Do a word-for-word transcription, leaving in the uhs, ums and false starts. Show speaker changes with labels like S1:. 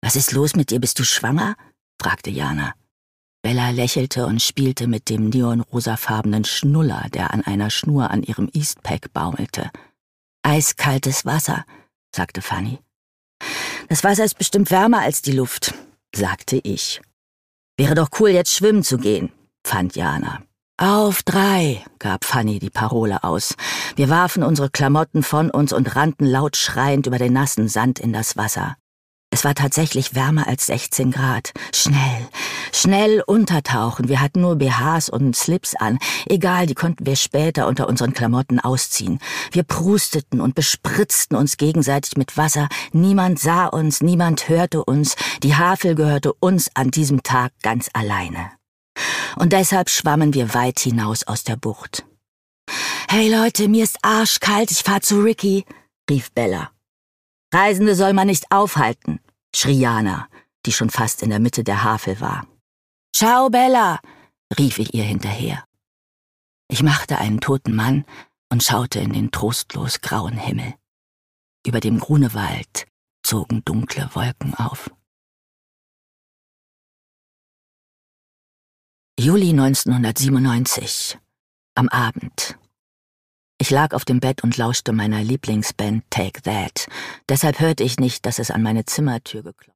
S1: »Was ist los mit dir? Bist du schwanger?« fragte Jana. Bella lächelte und spielte mit dem neonrosafarbenen Schnuller, der an einer Schnur an ihrem Eastpack baumelte. »Eiskaltes Wasser«, sagte Fanny. »Das Wasser ist bestimmt wärmer als die Luft«, sagte ich. »Wäre doch cool, jetzt schwimmen zu gehen«, fand Jana. »Auf drei«, gab Fanny die Parole aus. Wir warfen unsere Klamotten von uns und rannten laut schreiend über den nassen Sand in das Wasser. Es war tatsächlich wärmer als sechzehn Grad. Schnell, schnell untertauchen. Wir hatten nur B Hs und Slips an. Egal, die konnten wir später unter unseren Klamotten ausziehen. Wir prusteten und bespritzten uns gegenseitig mit Wasser. Niemand sah uns, niemand hörte uns. Die Havel gehörte uns an diesem Tag ganz alleine. Und deshalb schwammen wir weit hinaus aus der Bucht. »Hey Leute, mir ist arschkalt, ich fahr zu Ricky«, rief Bella. »Reisende soll man nicht aufhalten«, schrie Jana, die schon fast in der Mitte der Havel war. »Ciao, Bella«, rief ich ihr hinterher. Ich machte einen toten Mann und schaute in den trostlos grauen Himmel. Über dem Grunewald zogen dunkle Wolken auf. Juli neunzehnhundertsiebenundneunzig. Am Abend. Ich lag auf dem Bett und lauschte meiner Lieblingsband Take That. Deshalb hörte ich nicht, dass es an meine Zimmertür geklopft